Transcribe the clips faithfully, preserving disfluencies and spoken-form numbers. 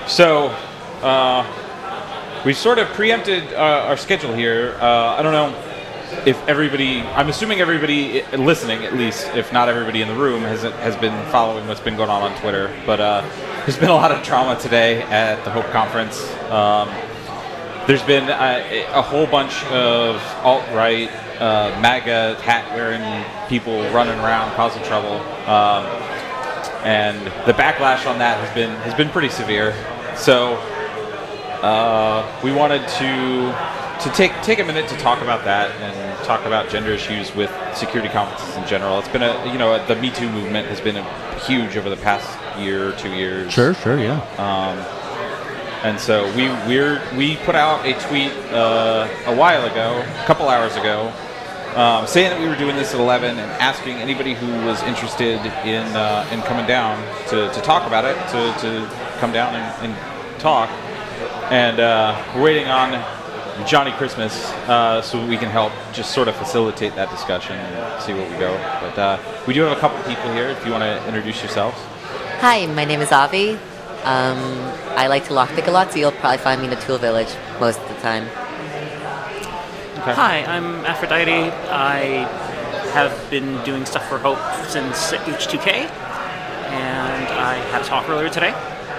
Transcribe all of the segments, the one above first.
So, uh, we've sort of preempted uh, our schedule here. Uh, I don't know if everybody, I'm assuming everybody listening, at least, if not everybody in the room, has has been following what's been going on on Twitter. But uh, there's been a lot of drama today at the Hope Conference. Um, there's been a, a whole bunch of alt-right, uh, MAGA hat-wearing people running around causing trouble. Um, and the backlash on that has been has been pretty severe. So uh, we wanted to to take take a minute to talk about that and talk about gender issues with security conferences in general. It's been a you know the Me Too movement has been a huge over the past year or two years. Sure, sure, yeah. Um, and so we we're we put out a tweet uh, a while ago, a couple hours ago, um, saying that we were doing this at eleven and asking anybody who was interested in uh, in coming down to, to talk about it to, to come down and, and talk. And uh, we're waiting on Johnny Christmas uh, so we can help just sort of facilitate that discussion and see where we go. But uh, we do have a couple people here if you want to introduce yourselves. Hi, my name is Avi. Um, I like to lockpick a lot, so you'll probably find me in the Tool Village most of the time. Okay. Hi, I'm Aphrodite. I have been doing stuff for Hope since H two K, and I had a talk earlier today.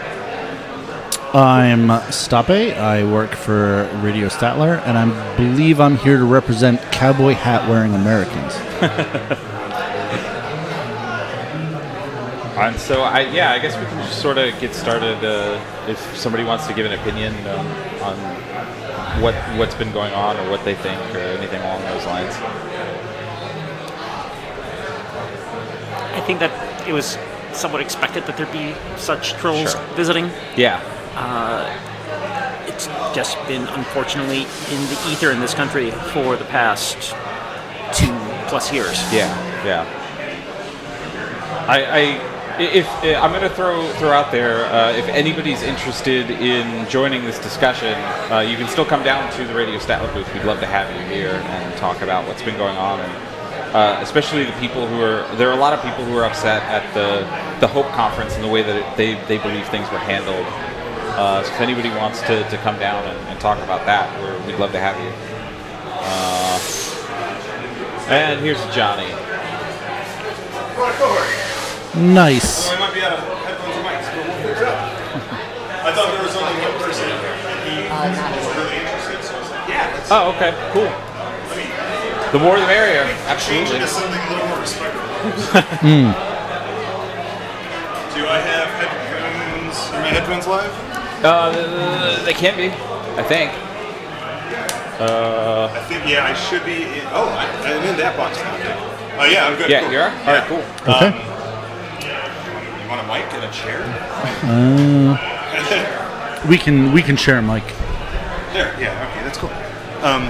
I'm Stape. I work for Radio Statler, and I believe I'm here to represent cowboy hat-wearing Americans. And so, I yeah, I guess we can just sort of get started. Uh, if somebody wants to give an opinion um, on what what's been going on, or what they think, or anything along those lines. I think that it was somewhat expected that there'd be such trolls Sure. visiting. Yeah. Uh, it's just been, unfortunately, in the ether in this country for the past two plus years. Yeah. Yeah. I. I If, if I'm going to throw throw out there, uh, if anybody's interested in joining this discussion, uh, you can still come down to the Radio Statler booth. We'd love to have you here and talk about what's been going on, and uh, especially the people who are. There are a lot of people who are upset at the the Hope Conference and the way that it, they they believe things were handled. Uh, so if anybody wants to, to come down and, and talk about that, we're, we'd love to have you. Uh, and here's Johnny. Nice. Well, I might be out of headphones and mics, but we'll figure it out. I thought there was only one person in here, and he was really interested, so I was like, yeah, let's Oh, okay, cool. The more the merrier. change Absolutely. it to something a little more respectful. Mm. Do I have headphones? Are my headphones live? Uh, they can be, I think. Uh, I think, yeah, I should be. In, oh, I, I'm in that box now. Okay. Oh, yeah, I'm good. yeah, cool. you are? All right, cool. Okay. Um, you want a mic and a chair? Uh, we can we can share a mic. There, yeah, okay, that's cool. Um,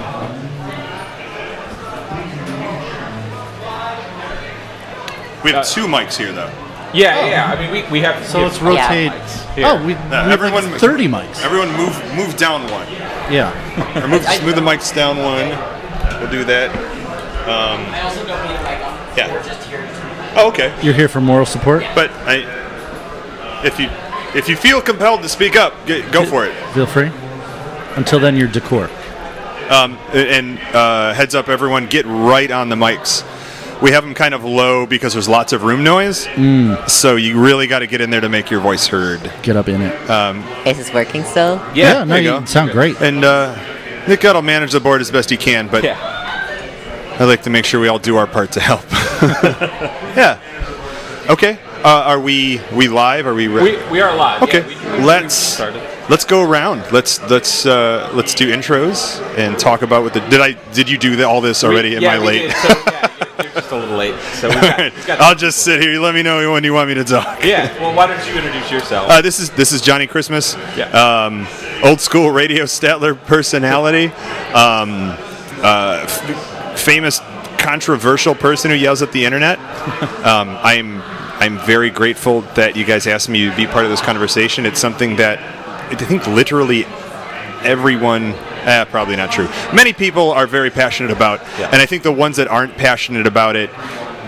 we have Uh, two mics here, though. Yeah, yeah. I mean, we, we have. So we let's have rotate. Here. Oh, we, we Uh, have everyone, like thirty mics. Everyone, move move down one. Yeah. Or move, just move the mics down one. We'll do that. Um, yeah. Oh, okay. You're here for moral support? But I, if you if you feel compelled to speak up, get, go for it. Feel free. Until then, you're decor. Um, and uh, heads up, everyone, get right on the mics. We have them kind of low because there's lots of room noise. Mm. So you really got to get in there to make your voice heard. Get up in it. Um, Is this working still? Yeah, no, there you you go. sound great. and uh, Nick Gutt will manage the board as best he can, but Yeah. I like to make sure we all do our part to help. Yeah. Okay. Uh, are we we live? Are we ready? We, we are live. Okay. Yeah, we, we, let's we started. let's go around. Let's let's uh, let's do intros and talk about what the did I did you do the, all this already? We, Am yeah, I we late? did. So, yeah, you're, you're just a little late. So we got, we've got I'll just sit here. You let me know when you want me to talk. Yeah. Well, why don't you introduce yourself? Uh, this is this is Johnny Christmas. Yeah. Um, old school Radio Statler personality. Um, uh, f- famous controversial person who yells at the internet. Um, I'm I'm very grateful that you guys asked me to be part of this conversation. It's something that I think literally everyone. Eh, probably not true. Many people are very passionate about, Yeah. and I think the ones that aren't passionate about it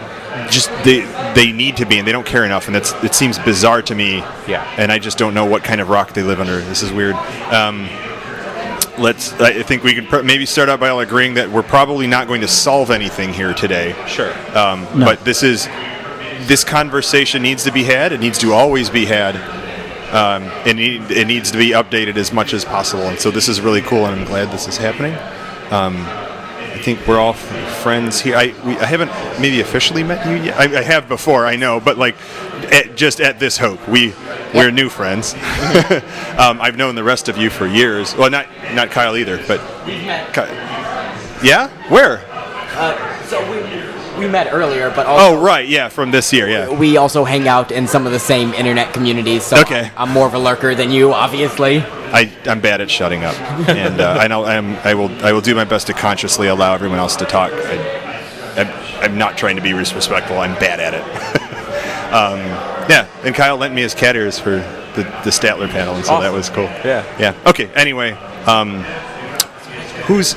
just they they need to be, and they don't care enough, and that's it seems bizarre to me. Yeah. And I just don't know what kind of rock they live under. This is weird. Um, let's. I think we could pr- maybe start out by all agreeing that we're probably not going to solve anything here today. Sure. Um, No. But this is this conversation needs to be had. It needs to always be had. Um, and it, it needs to be updated as much as possible. And so this is really cool, and I'm glad this is happening. Um, I think we're all f- friends here. I we, I haven't maybe officially met you yet. I, I have before, I know, but like at, just at this Hope, we we're new friends. um, I've known the rest of you for years. Well, not not Kyle either, but Ky- yeah, where? Uh, so we we met earlier, but also Oh, right, yeah, from this year, yeah. we also hang out in some of the same internet communities. So Okay. I'm more of a lurker than you, obviously. I, I'm bad at shutting up, and uh, I know I'm, I will I will do my best to consciously allow everyone else to talk. I, I'm, I'm not trying to be disrespectful. I'm bad at it. um, yeah, and Kyle lent me his cat ears for the, the Statler panel, and so that was cool. Yeah. Yeah. Okay. Anyway, um, who's?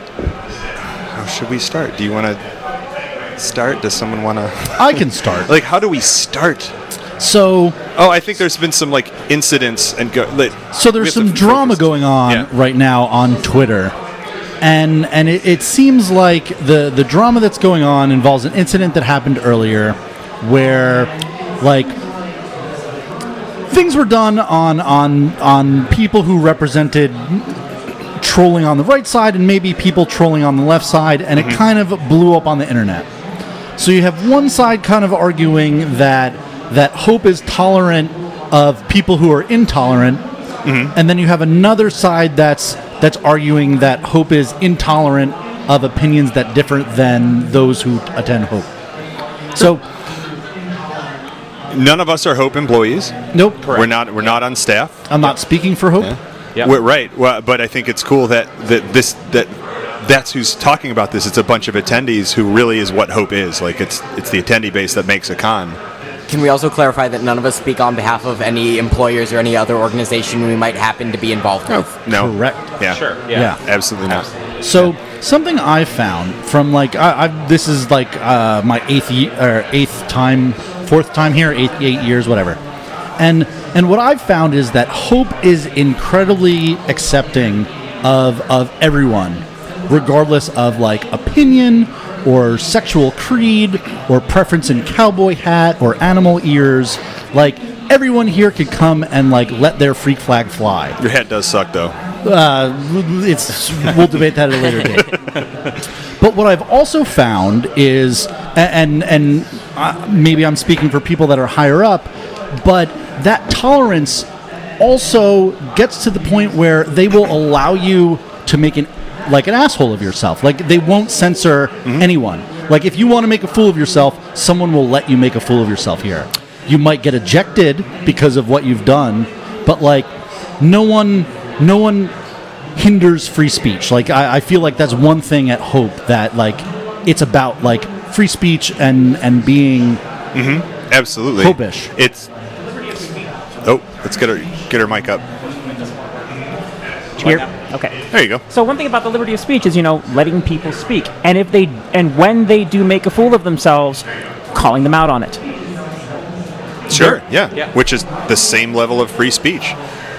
How should we start? Do you want to start? Does someone want to? I can start. Like, how do we start? So, Oh, I think there's been some like incidents and go. Like, so we there's have to some drama focus. going on Yeah. right now on Twitter, and and it, it seems like the the drama that's going on involves an incident that happened earlier, where like things were done on on on people who represented trolling on the right side and maybe people trolling on the left side, and it kind of blew up on the internet. So you have one side kind of arguing that that Hope is tolerant of people who are intolerant, and then you have another side that's that's arguing that Hope is intolerant of opinions that differ than those who attend Hope. So, None of us are Hope employees. nope, We're not. We're not on staff. I'm not speaking for Hope. Yeah. We're, right. Well, but I think it's cool that, that this that that's who's talking about this. It's a bunch of attendees who really is what Hope is. Like it's it's the attendee base that makes a con. Can we also clarify that none of us speak on behalf of any employers or any other organization we might happen to be involved with? No. Correct. Yeah. Sure. Yeah. Yeah. Absolutely not. So something I found from like I, I this is like uh, my eighth ye- or eighth time, fourth time here, eight eight years, whatever, and and what I've found is that Hope is incredibly accepting of of everyone, regardless of like opinion or sexual creed or preference in cowboy hat or animal ears. Like everyone here could come and like let their freak flag fly. Your hat does suck, though. Uh, it's we'll debate that at a later date. But what I've also found is, and and uh, maybe I'm speaking for people that are higher up, but that tolerance also gets to the point where they will allow you to make an like an asshole of yourself. Like they won't censor anyone. Like if you want to make a fool of yourself, someone will let you make a fool of yourself here. You might get ejected because of what you've done, but like no one no one hinders free speech. Like I, I feel like that's one thing at Hope that like it's about like free speech and and being Absolutely. Hope-ish. It's. Oh, let's get her get her mic up. Here. Okay. There you go. So one thing about the liberty of speech is, you know, letting people speak, and if they and when they do make a fool of themselves, calling them out on it. Sure. Yeah. Yeah. Which is the same level of free speech.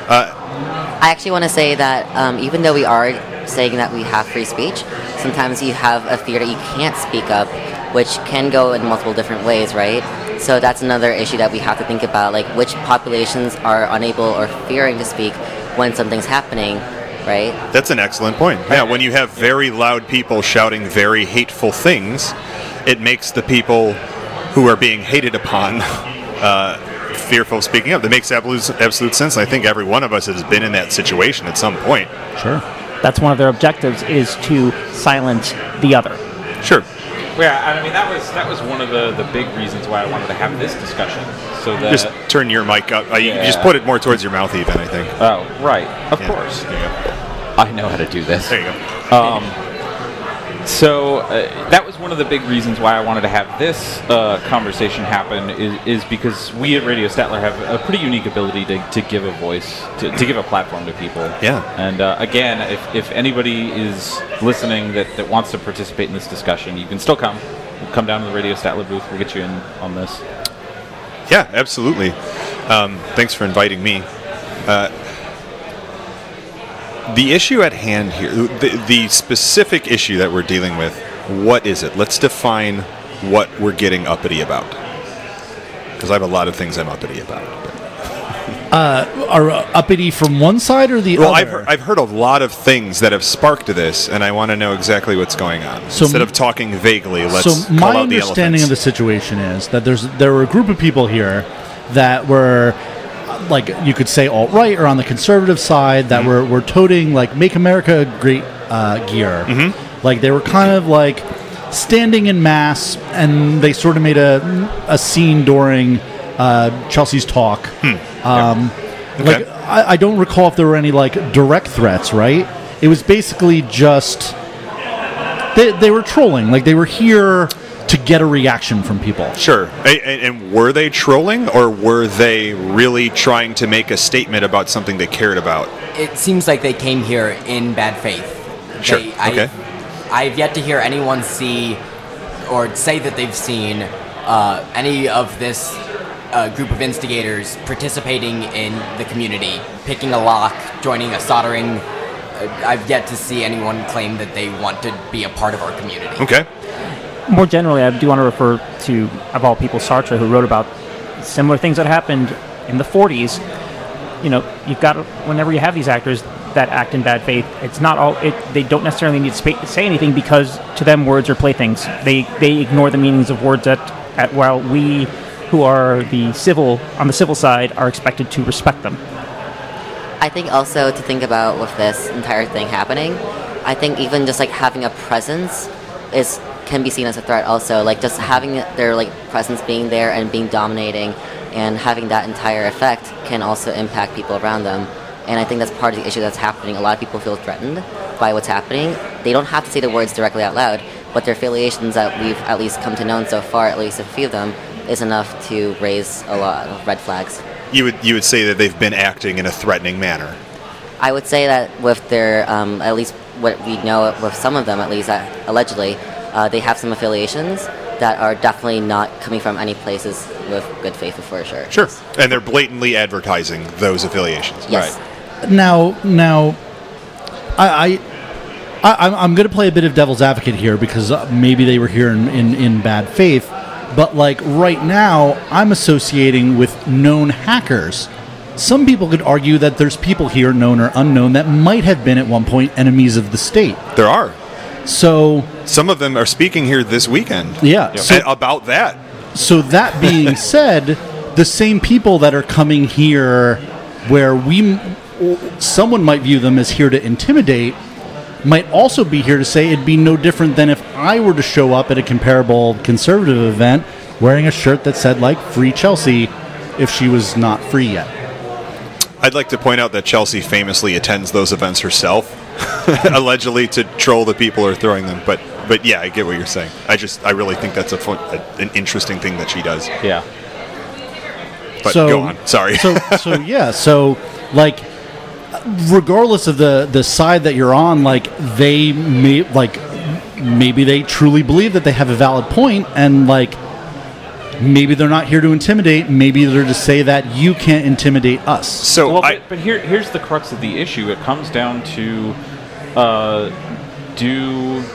I actually want to say that um, even though we are saying that we have free speech, sometimes you have a fear that you can't speak up, which can go in multiple different ways, right? So that's another issue that we have to think about, like which populations are unable or fearing to speak when something's happening, right? That's an excellent point. Yeah, when you have very loud people shouting very hateful things, it makes the people who are being hated upon uh, fearful of speaking up. That makes absolute, absolute sense. I think every one of us has been in that situation at some point. sure. That's one of their objectives, is to silence the other. Sure. Yeah, I mean that was that was one of the, the big reasons why I wanted to have this discussion. So that Just turn your mic up. Uh, you Yeah. just put it more towards your mouth, even. I think. oh right, of Yeah. course, There you go. I know how to do this. There you go. Um, so uh, that was one of the big reasons why I wanted to have this uh, conversation happen is, is because we at Radio Statler have a pretty unique ability to, to give a voice, to, to give a platform to people. Yeah. And uh, again, if, if anybody is listening that, that wants to participate in this discussion, you can still come. come down to the Radio Statler booth. We'll get you in on this. Yeah, absolutely. Um, thanks for inviting me. Uh, the issue at hand here, the, the specific issue that we're dealing with, what is it? Let's define what we're getting uppity about. Because I have a lot of things I'm uppity about. Uh, are uh, uppity from one side or the well, other? I've heard, I've heard a lot of things that have sparked this, and I want to know exactly what's going on. So Instead m- of talking vaguely, let's so call my out the understanding of the elephants. situation is that there's there were a group of people here that were uh, like you could say alt-right or on the conservative side that Mm-hmm. were, were toting like Make America Great uh, gear. Mm-hmm. Like they were kind of like standing in mass, and they sort of made a, a scene during uh, Chelsea's talk. Hmm. Um, Okay. Like I, I don't recall if there were any like direct threats, right? It was basically just they, they were trolling. Like they were here to get a reaction from people. Sure. A- And, and were they trolling, or were they really trying to make a statement about something they cared about? It seems like they came here in bad faith. Sure, They, okay. I, I've yet to hear anyone see or say that they've seen uh, any of this uh, group of instigators participating in the community, picking a lock, joining a soldering. Uh, I've yet to see anyone claim that they want to be a part of our community. Okay. More generally, I do want to refer to, of all people, Sartre, who wrote about similar things that happened in the forties. You know, you've got to, whenever you have these actors that act in bad faith, it's not all. It, they don't necessarily need to spa- say anything because to them words are playthings. They they ignore the meanings of words at, at while we, who are the civil on the civil side, are expected to respect them. I think also to think about with this entire thing happening, I think even just like having a presence is can be seen as a threat also. Like just having their like presence being there and being dominating and having that entire effect can also impact people around them. And I think that's part of the issue that's happening. A lot of people feel threatened by what's happening. They don't have to say the words directly out loud, but their affiliations that we've at least come to know so far, at least a few of them, is enough to raise a lot of red flags. You would you would say that they've been acting in a threatening manner. I would say that with their, um, at least what we know with some of them at least, that allegedly, uh, they have some affiliations that are definitely not coming from any places with good faith for sure. Sure. And they're blatantly advertising those affiliations. Yes. Now, now, I, I, I I'm- I'm going to play a bit of devil's advocate here because uh, maybe they were here in, in, in bad faith, but like right now, I'm associating with known hackers. Some people could argue that there's people here, known or unknown, that might have been at one point enemies of the state. There are. So, Some of them are speaking here this weekend. yeah. So, a- about that. So that being said, the same people that are coming here where we someone might view them as here to intimidate might also be here to say it'd be no different than if I were to show up at a comparable conservative event wearing a shirt that said like free Chelsea if she was not free yet. I'd like to point out that Chelsea famously attends those events herself, allegedly to troll the people who are throwing them. But but yeah, I get what you're saying. I just I really think that's a, fun, a an interesting thing that she does. Yeah. But So- go on. Sorry. So so yeah, so like regardless of the the side that you're on, like they may like maybe they truly believe that they have a valid point, and like maybe they're not here to intimidate, maybe they're to say that you can't intimidate us. so Well, I, but, but here, here's the crux of the issue. It comes down to uh, do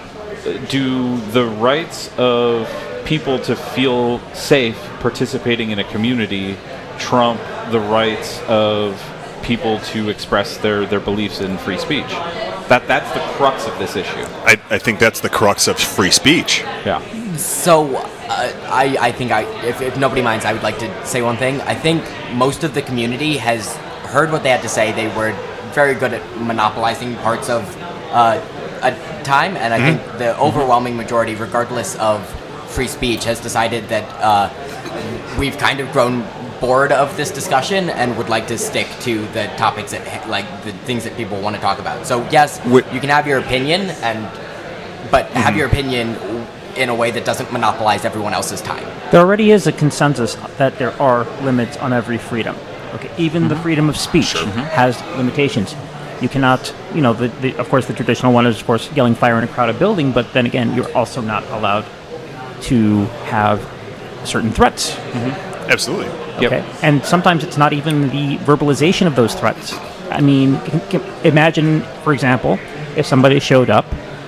do the rights of people to feel safe participating in a community trump the rights of people to express their, their beliefs in free speech? That that's the crux of this issue. I I think that's the crux of free speech. Yeah. So, uh, I, I think I, if, if nobody minds, I would like to say one thing. I think most of the community has heard what they had to say. They were very good at monopolizing parts of uh, a time, and I think the overwhelming majority, regardless of free speech, has decided that uh, we've kind of grown bored of this discussion and would like to stick to the topics that, like, the things that people want to talk about. So, yes, Wh- you can have your opinion, and but have your opinion in a way that doesn't monopolize everyone else's time. There already is a consensus that there are limits on every freedom. Okay, even the freedom of speech has limitations. You cannot, you know, the, the, of course, the traditional one is, of course, yelling fire in a crowded building. But then again, you're also not allowed to have certain threats. Absolutely. Okay, Yep. and sometimes it's not even the verbalization of those threats. I mean, c- c- imagine, for example, if somebody showed up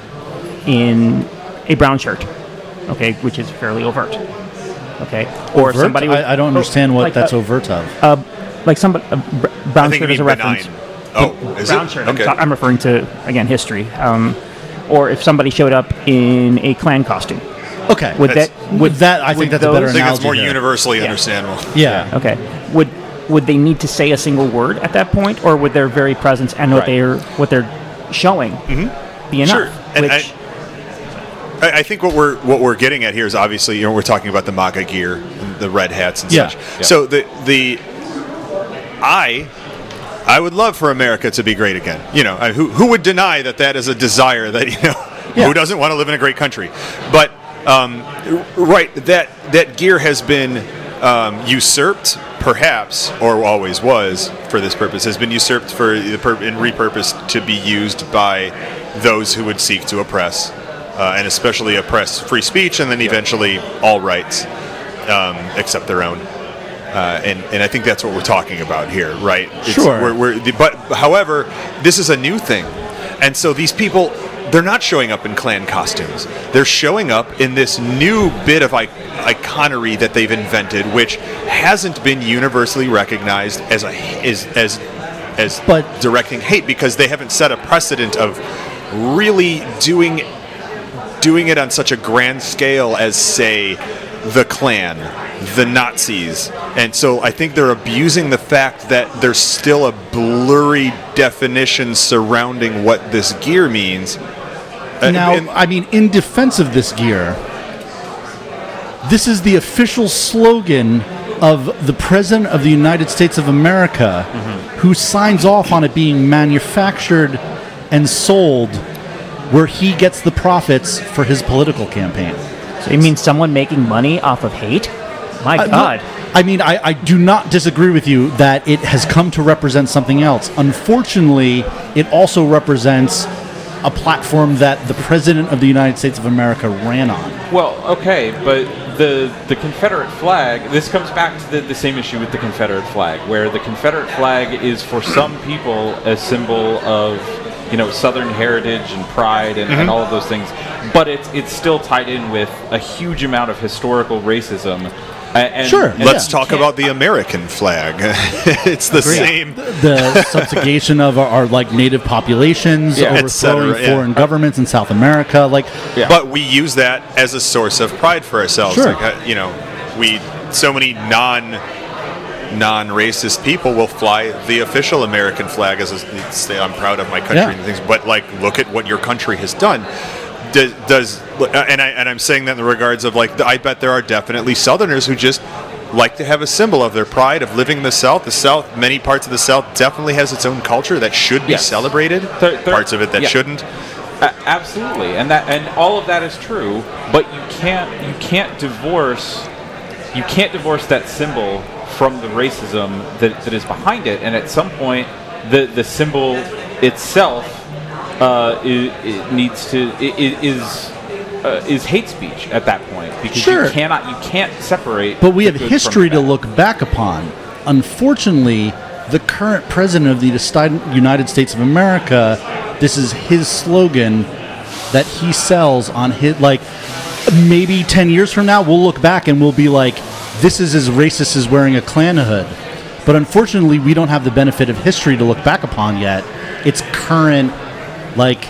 in a brown shirt, okay, which is fairly overt. Okay, or if Overt? somebody was, I, I don't oh, understand what like that's a, overt of. Uh, like somebody a br- brown I think shirt you is a mean reference. benign. Oh, is brown it? shirt. Okay. I'm, ta- I'm referring to again history. Um, or if somebody showed up in a Klan costume, Okay, would That's- that with that, I think would that's a better I think analogy. it's more there. universally Yeah. understandable. Yeah. Okay. Would would they need to say a single word at that point, or would their very presence and what Right. they're what they're showing be enough? Sure. And Which, I- I, I think what we're what we're getting at here is obviously, you know, we're talking about the MAGA gear, and the red hats and Yeah. such. Yeah. So the the I I would love for America to be great again. You know, I, who who would deny that that is a desire that, you know, Yeah. who doesn't want to live in a great country? But um, r- right, that that gear has been um, usurped, perhaps, or always was for this purpose, has been usurped for the pur- and repurposed to be used by those who would seek to oppress, uh, and especially oppress free speech, and then eventually all rights, um, except their own. Uh, and, and I think that's what we're talking about here, right? It's, Sure. We're, we're, the, but however, this is a new thing, and so these people, they're not showing up in Klan costumes. They're showing up in this new bit of I- iconery that they've invented, which hasn't been universally recognized as a as as as But- directing hate, because they haven't set a precedent of really doing doing it on such a grand scale as, say, the Klan, the Nazis. And so I think they're abusing the fact that there's still a blurry definition surrounding what this gear means. Uh, Now, and- I mean, in defense of this gear, this is the official slogan of the President of the United States of America, who signs off on it being manufactured and sold where he gets the profits for his political campaign. so you mean someone making money off of hate? My Uh, no, God. I mean, I, I do not disagree with you that it has come to represent something else. Unfortunately, it also represents a platform that the President of the United States of America ran on. Well, okay, but the the Confederate flag. This comes back to the, the same issue with the Confederate flag, where the Confederate flag is for some people a symbol of, you know, Southern heritage and pride and, and all of those things, but it's it's still tied in with a huge amount of historical racism. a- And, Sure. and Let's you talk can't- about the American flag. It's the same. The subjugation of our, our like native populations, Yeah. overthrowing Et cetera, yeah. foreign governments in South America, like Yeah. But we use that as a source of pride for ourselves. Sure. Like, uh, you know, we so many non non-racist people will fly the official American flag as a, say, I'm proud of my country Yeah. and things. But like, look at what your country has done. Does, does and I and I'm saying that in the regards of like, I bet there are definitely Southerners who just like to have a symbol of their pride of living in the South. The South, many parts of the South, definitely has its own culture that should be Yes. celebrated. There- there- parts of it that yeah. shouldn't. A- absolutely, and that and all of that is true. But you can't you can't divorce you can't divorce that symbol from the racism that, that is behind it. And at some point, the the symbol itself uh, it, it needs to it, it is uh, is hate speech at that point, because Sure. you cannot you can't separate. But we the have good history from to the bad. look back upon. Unfortunately, the current president of the United States of America, this is his slogan that he sells on his, like, maybe ten years from now, we'll look back and we'll be like, this is as racist as wearing a Klan hood. But unfortunately, we don't have the benefit of history to look back upon yet. It's current, like,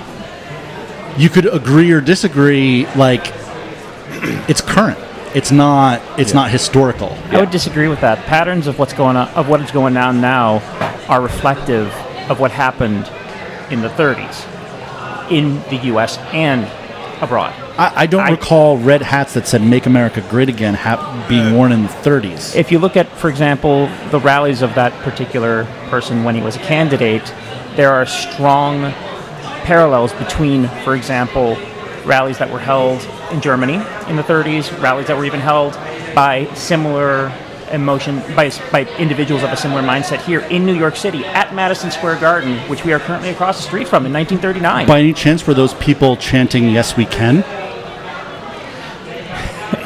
you could agree or disagree, like, it's current. It's not. It's not historical. I would disagree with that. Patterns of what's going on, of what is going on now, are reflective of what happened in the thirties in the U S and abroad. I, I don't I- recall red hats that said "Make America Great Again" ha- being worn in the thirties. If you look at, for example, the rallies of that particular person when he was a candidate, there are strong parallels between, for example, rallies that were held in Germany in the thirties, rallies that were even held by similar emotion, by, by individuals of a similar mindset here in New York City at Madison Square Garden, which we are currently across the street from in nineteen thirty-nine. By any chance, were those people chanting "Yes, we can"?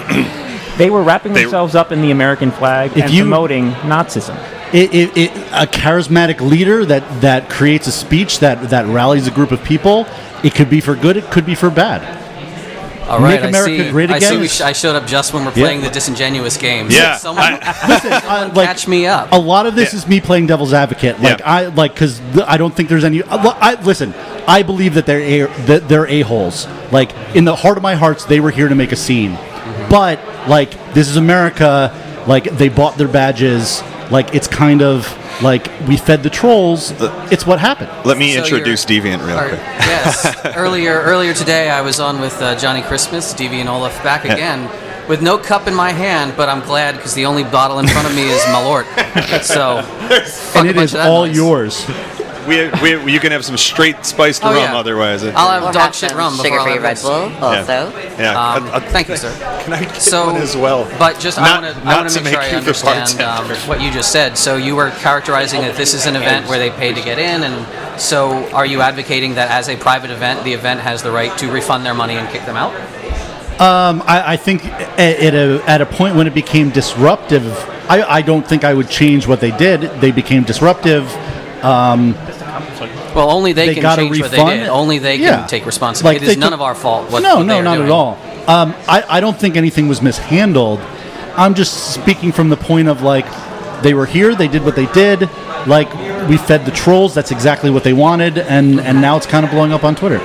They were wrapping They- themselves up in the American flag If and you- promoting Nazism. It, it, it, a charismatic leader that, that creates a speech that, that rallies a group of people. It could be for good. It could be for bad. All right, Make America I see, Great I see Again we is- sh- I showed up just when we're Yeah. playing the disingenuous games. Yeah, Someone, I- Listen, I, like, catch me up. A lot of this Yeah. is me playing devil's advocate. Like Yeah. I like because I don't think there's any. I, listen, I believe that they're a, that they're a holes. Like in the heart of my hearts, they were here to make a scene. But like this is America. Like they bought their badges. Like it's kind of like we fed the trolls. It's what happened. Let me So introduce Deviant real Or- quick. yes. earlier, earlier today, I was on with uh, Johnny Christmas, Deviant Olaf, back Yeah. again, with no cup in my hand. But I'm glad because the only bottle in front of me is Malort. So, fuck And a it bunch is of that all noise. yours. We, we, you can have some straight spiced Oh, rum yeah. otherwise. It, I'll have Or dog have shit some rum before sugar-free I'll Red have Bull this. also. yeah. Um, I- I- thank you, sir. Can I get So, one as well? but just Not- I want to not I want to to make sure make I you the understand um, bartender. what you just said. So you were characterizing that this is an event where they paid to get in, and so are you advocating that as a private event, the event has the right to refund their money and kick them out? Um, I, I think at, at a at a point when it became disruptive, I, I don't think I would change what they did. They became disruptive. Um, Well, only they, They can got a change what they refund? did. Only they Yeah. can take responsibility. Like, it they is none took- of our fault. What, no, what no, they are not doing. at all. Um, I, I don't think anything was mishandled. I'm just speaking from the point of like, they were here, they did what they did. Like, we fed the trolls. That's exactly what they wanted, and and now it's kind of blowing up on Twitter.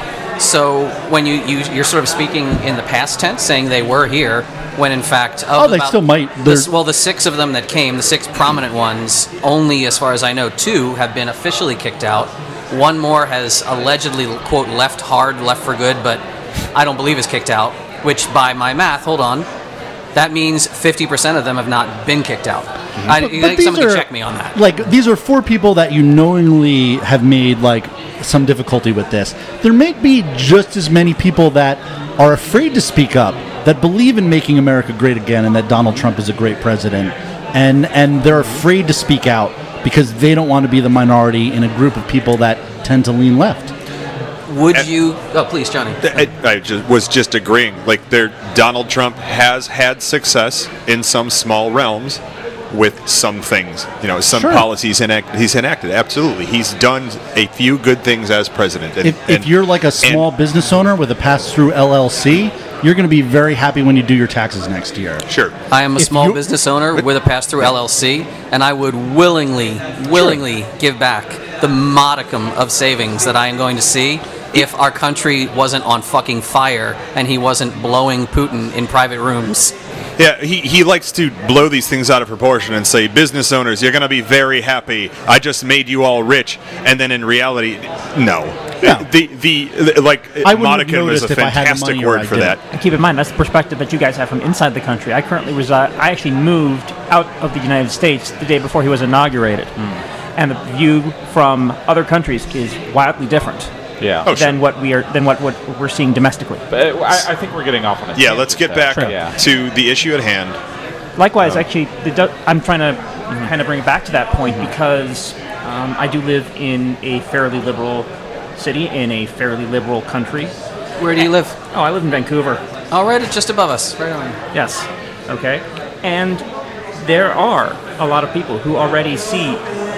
So when you, you you're sort of speaking in the past tense, saying they were here, when in fact, of Oh, they about still might. the- They're- well, the six of them that came, the six prominent ones, only as far as I know, two have been officially kicked out. One more has allegedly quote left hard, left for good, but I don't believe is kicked out. Which, by my math, hold on, that means fifty percent of them have not been kicked out. I, I think these someone are- can check me on that. Like, these are four people that you knowingly have made like some difficulty with this. There may be just as many people that are afraid to speak up, that believe in making America great again, and that Donald Trump is a great president, and and they're afraid to speak out because they don't want to be the minority in a group of people that tend to lean left. Would you? Oh, please, Johnny. I, I just was just agreeing. Like, there, Donald Trump has had success in some small realms with some things. You know, some Sure. policies enact, he's enacted. Absolutely, he's done a few good things as president. And, If, and- if you're like a small and- business owner with a pass-through L L C, you're going to be very happy when you do your taxes next year. sure. I am a If small you- business owner with a pass-through L L C, and I would willingly, willingly give back the modicum of savings that I am going to see if our country wasn't on fucking fire and he wasn't blowing Putin in private rooms. Yeah, he, he likes to blow these things out of proportion and say, business owners, you're going to be very happy. I just made you all rich. And then in reality, no. No. The, the, the like, I wouldn't have modicum is a noticed if I had the fantastic money or word I for didn't. that. And keep in mind, that's the perspective that you guys have from inside the country. I currently reside, I actually moved out of the United States the day before he was inaugurated. And the view from other countries is wildly different Yeah. Oh, sure. than what we are than what, what we're seeing domestically. But uh, I, I think we're getting off on a Yeah, tangent let's get there. back Sure. Yeah. to the issue at hand. Likewise, actually, the, du- I'm trying to kind of bring it back to that point because um, I do live in a fairly liberal city, in a fairly liberal country. Where do you live? Oh, I live in Vancouver. Oh, right, it's just above us. Right on. Yes. Okay. And there are a lot of people who already see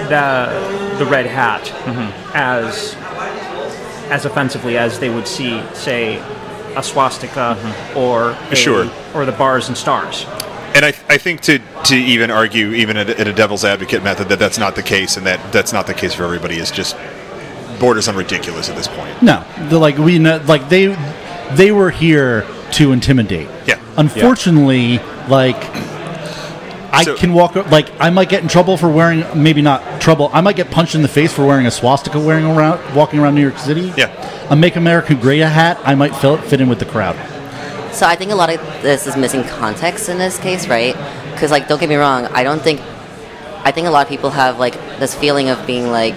the the red hat as as offensively as they would see, say, a swastika or a, Sure. or the bars and stars. And I, I think to, to even argue, even at, at a devil's advocate method, that that's not the case, and that that's not the case for everybody, is just borders on ridiculous at this point. No, the, like we know, like they they were here to intimidate. Yeah. Unfortunately, like I So- can walk like I might get in trouble for wearing maybe not trouble. I might get punched in the face for wearing a swastika wearing around walking around New York City. Yeah. A Make America Great hat. I might fit fit in with the crowd. So I think a lot of this is missing context in this case, right? Because, like, don't get me wrong, I don't think... I think a lot of people have, like, this feeling of being, like...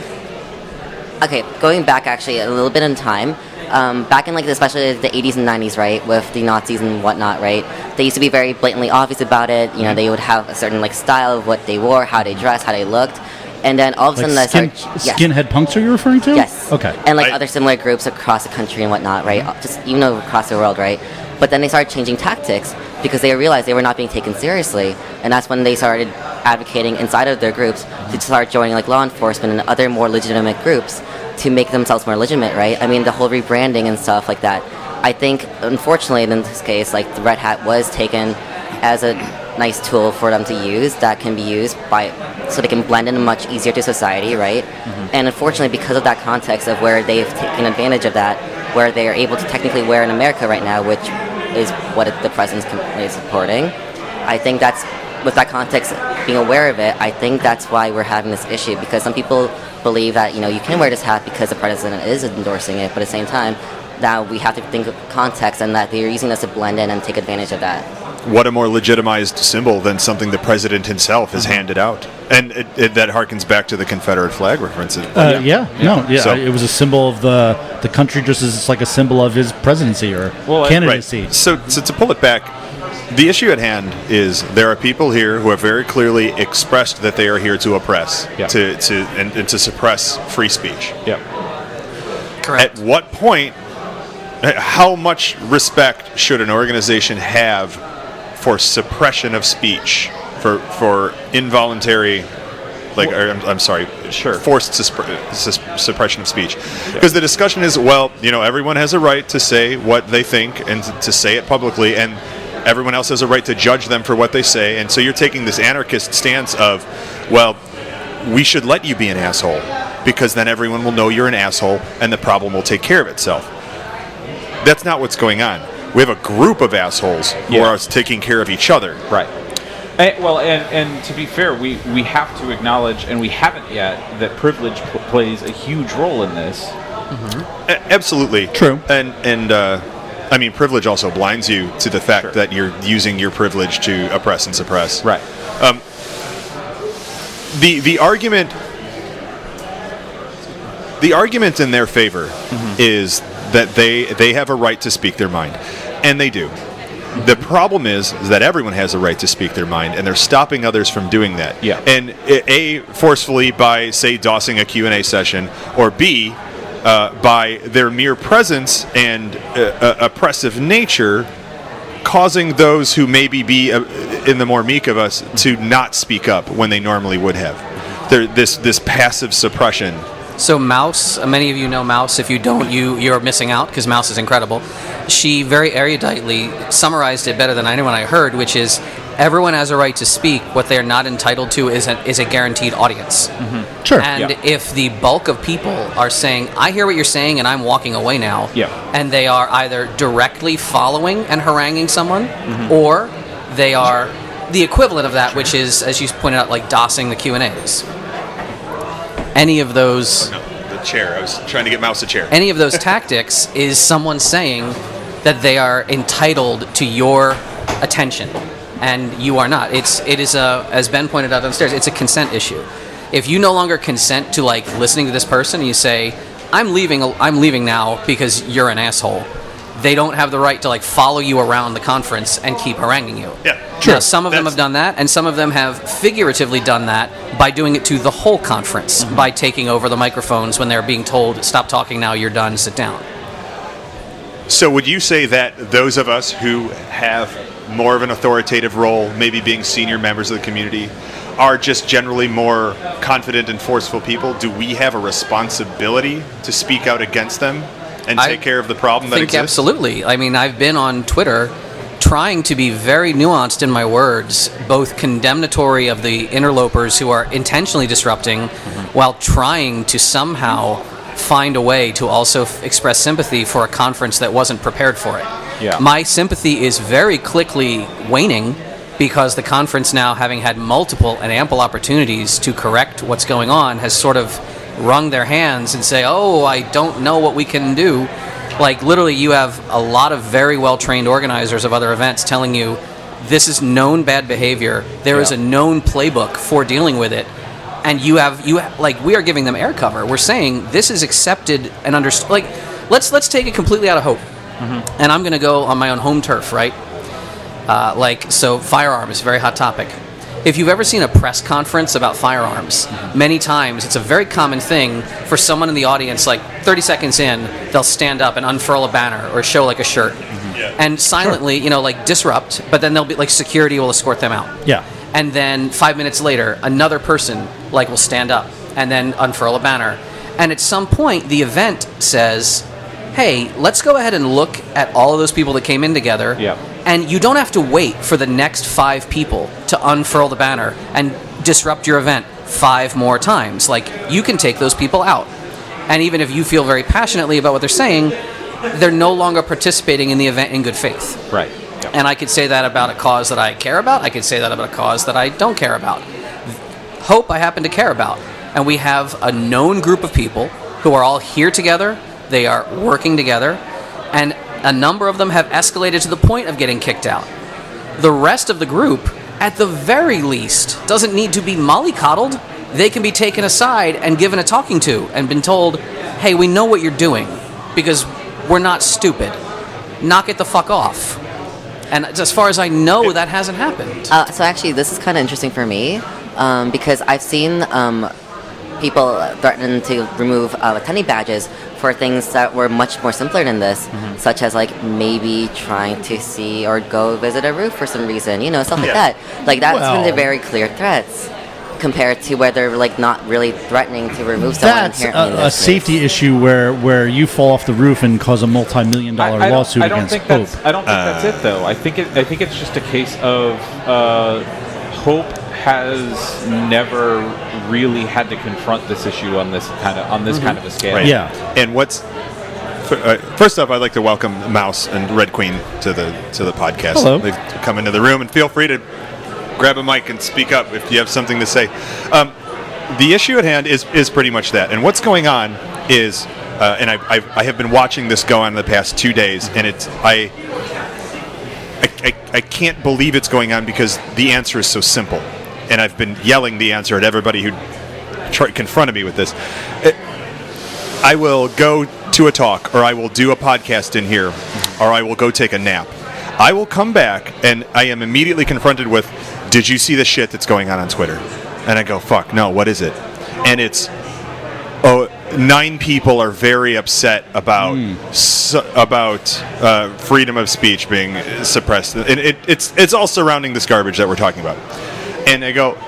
Okay, going back, actually, a little bit in time, um, back in, like, especially the eighties and nineties, right, with the Nazis and whatnot, right, they used to be very blatantly obvious about it. You know, they would have a certain, like, style of what they wore, how they dressed, how they looked. And then all of a Like sudden, skin, I started, yes. skinhead punks are you referring to? Yes. Okay. And like I- other similar groups across the country and whatnot, right? Just even though across the world, right? But then they started changing tactics because they realized they were not being taken seriously, and that's when they started advocating inside of their groups to start joining like law enforcement and other more legitimate groups to make themselves more legitimate, right? I mean, the whole rebranding and stuff like that. I think, unfortunately, in this case, like the Red Hat was taken as a nice tool for them to use that can be used by so they can blend in much easier to society, right? Mm-hmm. And unfortunately, because of that context of where they've taken advantage of that, where they are able to technically wear in America right now, which is what it, the president's completely supporting. I think that's, with that context, being aware of it, I think that's why we're having this issue, because some people believe that, you know, you can wear this hat because the president is endorsing it, but at the same time, now we have to think of context and that they're using this to blend in and take advantage of that. What a more legitimized symbol than something the president himself has handed out. And it, it, that harkens back to the Confederate flag reference. Uh, yeah. no, yeah, So- it was a symbol of the the country, just as it's like a symbol of his presidency or Well, I- candidacy. So, so to pull it back, the issue at hand is there are people here who have very clearly expressed that they are here to oppress, Yeah. to, to and, and to suppress free speech. Yeah. Correct. At what point, how much respect should an organization have for suppression of speech, for for involuntary, like or, I'm, I'm sorry, Sure. forced suspre- sus- suppression of speech? Because the discussion is, well, you know, everyone has a right to say what they think and to, to say it publicly, and everyone else has a right to judge them for what they say. And so you're taking this anarchist stance of, well, we should let you be an asshole because then everyone will know you're an asshole and the problem will take care of itself. That's not what's going on. We have a group of assholes who Yeah. are taking care of each other. Right. And, well, and, and to be fair, we, we have to acknowledge, and we haven't yet, that privilege pl- plays a huge role in this. A- absolutely. True. And, and uh, I mean, privilege also blinds you to the fact Sure. that you're using your privilege to oppress and suppress. Right. The, the argument... The argument in their favor Mm-hmm. is that they they have a right to speak their mind, and they do. The problem is, is that everyone has a right to speak their mind, and they're stopping others from doing that. Yeah. And A, forcefully by, say, dossing a Q and A session, or B, uh, by their mere presence and uh, uh, oppressive nature, causing those who maybe be uh, in the more meek of us to not speak up when they normally would have. There, this this passive suppression. So Mouse, uh, many of you know Mouse. If you don't, you you're missing out because Mouse is incredible. She very eruditely summarized it better than anyone I heard, which is everyone has a right to speak. What they're not entitled to is a, is a guaranteed audience. Sure. And Yeah. if the bulk of people are saying, "I hear what you're saying, and I'm walking away now," Yeah. and they are either directly following and haranguing someone, or they are the equivalent of that, which is, as you pointed out, like dossing the Q and A's. Any of those. No, the chair. I was trying to get Mouse a chair. Any of those tactics is someone saying that they are entitled to your attention, and you are not. It's it is a, as Ben pointed out downstairs, it's a consent issue. If you no longer consent to like listening to this person, and you say, "I'm leaving, I'm leaving now because you're an asshole," they don't have the right to like follow you around the conference and keep haranguing you. Yeah, Now, some of them That's- have done that, and some of them have figuratively done that by doing it to the whole conference, by taking over the microphones when they're being told, "Stop talking now, you're done, sit down." So would you say that those of us who have more of an authoritative role, maybe being senior members of the community, are just generally more confident and forceful people? Do we have a responsibility to speak out against them and I take care of the problem that I think exists? absolutely. I mean, I've been on Twitter trying to be very nuanced in my words, both condemnatory of the interlopers who are intentionally disrupting, while trying to somehow find a way to also f- express sympathy for a conference that wasn't prepared for it. Yeah. My sympathy is very quickly waning because the conference now, having had multiple and ample opportunities to correct what's going on, has sort of wrung their hands and say, "Oh, I don't know what we can do." Like, literally, you have a lot of very well-trained organizers of other events telling you, this is known bad behavior. There is Yeah. a known playbook for dealing with it. And you have, you ha- like, we are giving them air cover. We're saying this is accepted and understood. Like, let's let's take it completely out of hope. And I'm going to go on my own home turf, right? Uh, like, so firearms, very hot topic. if you've ever seen a press conference about firearms, many times it's a very common thing for someone in the audience, like thirty seconds in, they'll stand up and unfurl a banner or show like a shirt. Yeah. And silently, you know, like disrupt, but then they'll be like security will escort them out. Yeah. And then five minutes later, another person like will stand up and then unfurl a banner. And at some point, the event says, hey, let's go ahead and look at all of those people that came in together. Yeah. And you don't have to wait for the next five people to unfurl the banner and disrupt your event five more times. Like, you can take those people out. And even if you feel very passionately about what they're saying, they're no longer participating in the event in good faith. Right. Yeah. And I could say that about a cause that I care about. I could say that about a cause that I don't care about. Hope I happen to care about. And we have a known group of people who are all here together. They are working together. And a number of them have escalated to the point of getting kicked out. The rest of the group, at the very least, doesn't need to be mollycoddled. They can be taken aside and given a talking to and been told, hey, we know what you're doing because we're not stupid. Knock it the fuck off. And as far as I know, that hasn't happened. Uh, so actually, this is kind of interesting for me um, because I've seen um, people threaten to remove uh, attendee badges for things that were much more simpler than this, mm-hmm. such as like maybe trying to see or go visit a roof for some reason, you know, stuff like Yeah. that. Like that's Well, when they're very clear threats compared to where they're like not really threatening to remove someone That's inherently in a, their a space. safety issue where, where you fall off the roof and cause a multi-million dollar I, I lawsuit don't, I don't against think Hope. that's I don't think that's it though. I think it I think it's just a case of uh, Hope has never really had to confront this issue on this kind of on this Mm-hmm. kind of a scale. Right. Yeah. And what's uh, first off, I'd like to welcome Mouse and Red Queen to the to the podcast. Hello. They've come into the room, and feel free to grab a mic and speak up if you have something to say. Um, the issue at hand is is pretty much that, and what's going on is, uh, and I I've, I have been watching this go on the past two days, and it's I. I, I, I can't believe it's going on because the answer is so simple. And I've been yelling the answer at everybody who tr- confronted me with this. It, I will go to a talk, or I will do a podcast in here, or I will go take a nap. I will come back, and I am immediately confronted with, did you see the shit that's going on on Twitter? And I go, fuck, no, what is it? And it's, oh, nine people are very upset about Mm. su- about uh, freedom of speech being suppressed. And it, it's it's all surrounding this garbage that we're talking about. And I go,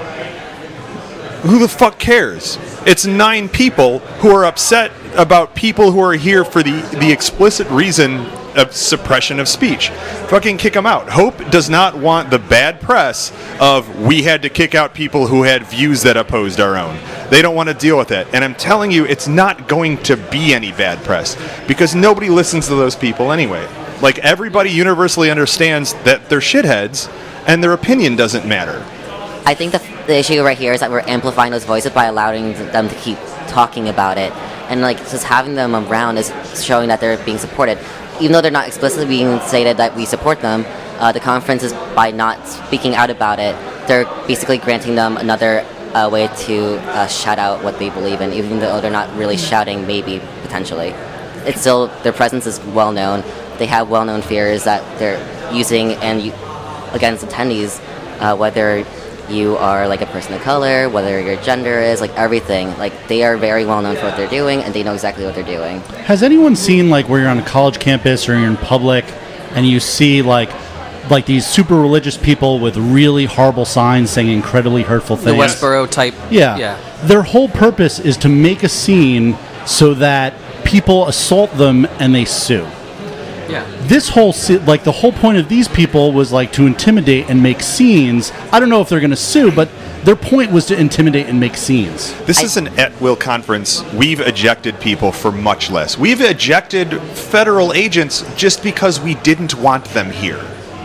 who the fuck cares? It's nine people who are upset about people who are here for the, the explicit reason of suppression of speech. Fucking kick them out. Hope does not want the bad press of we had to kick out people who had views that opposed our own. They don't want to deal with it. And I'm telling you, it's not going to be any bad press because nobody listens to those people anyway. Like, everybody universally understands that they're shitheads and their opinion doesn't matter. I think the, the issue right here is that we're amplifying those voices by allowing them to keep talking about it. And like just having them around is showing that they're being supported. Even though they're not explicitly being stated that we support them, uh, the conference is by not speaking out about it, they're basically granting them another uh, way to uh, shout out what they believe in, even though they're not really shouting, maybe, potentially. It's still, their presence is well known. They have well known fears that they're using and you, against attendees, uh, whether you are like a person of color, whether your gender is, like everything. Like they are very well known for what they're doing and they know exactly what they're doing. Has anyone seen like where you're on a college campus or you're in public and you see like like these super religious people with really horrible signs saying incredibly hurtful The things? Westboro type. Yeah. Yeah. Their whole purpose is to make a scene so that people assault them and they sue. Yeah. This whole se- like the whole point of these people was like to intimidate and make scenes. I don't know if they're going to sue, but their point was to intimidate and make scenes. This I- is an at-will conference. We've ejected people for much less. We've ejected federal agents just because we didn't want them here.